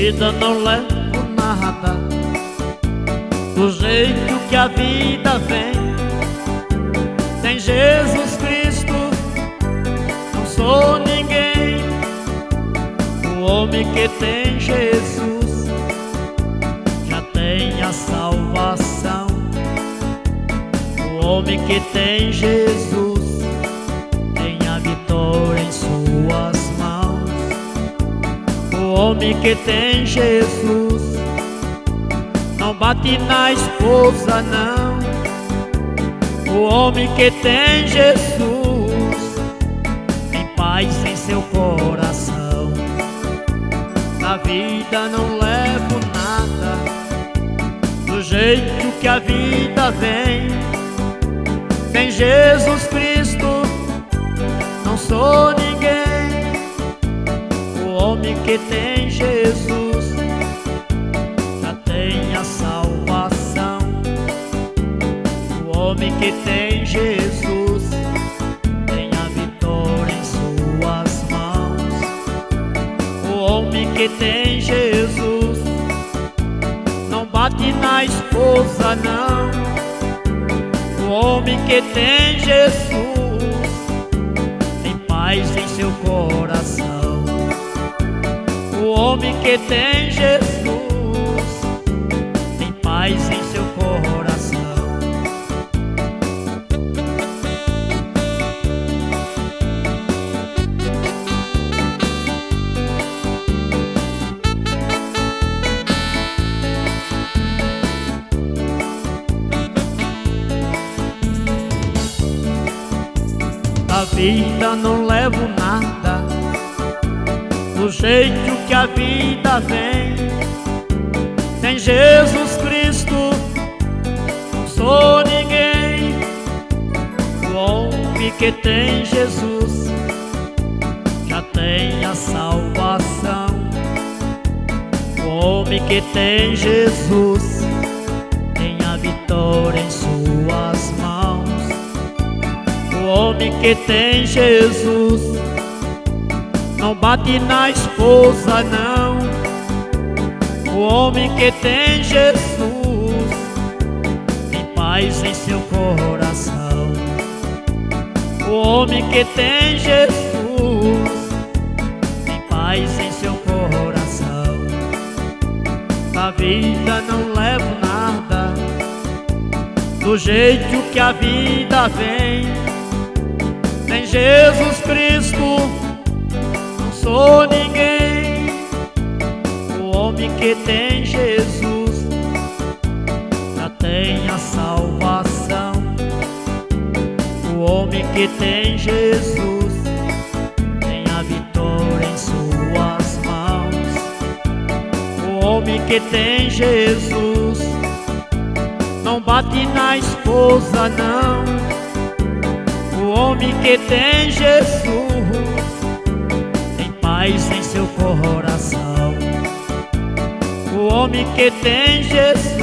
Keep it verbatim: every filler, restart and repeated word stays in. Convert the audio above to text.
vida não levo nada, do jeito que a vida vem. Sem Jesus Cristo não sou ninguém. O homem que tem Jesus já tem a salvação. O homem que tem Jesus tem a vitória em suas mãos. O homem que tem Jesus não bate na esposa, não. O homem que tem Jesus tem paz em seu coração. Na vida não levo nada, do jeito que a vida vem. Sem Jesus Cristo não sou ninguém. O homem que tem Jesus já tem a salvação. O homem que tem Jesus tem a vitória em suas mãos. O homem que tem Jesus não bate na esposa, não. O homem que tem Jesus tem paz em seu coração. O homem que tem Jesus tem paz em seu coração. Da vida não levo nada, do jeito que a vida vem. Sem Jesus Cristo não sou ninguém. O homem que tem Jesus já tem a salvação. O homem que tem Jesus tem a vitória em suas mãos. O homem que tem Jesus não bate na esposa, não. O homem que tem Jesus tem paz em seu coração. O homem que tem Jesus tem paz em seu coração. Na vida não levo nada, do jeito que a vida vem. Sem Jesus Cristo não sou ninguém. O homem que tem Jesus já tem a salvação. O homem que tem Jesus tem a vitória em suas mãos. O homem que tem Jesus não bate na esposa, não. O homem que tem Jesus tem paz em seu coração. O homem que tem Jesus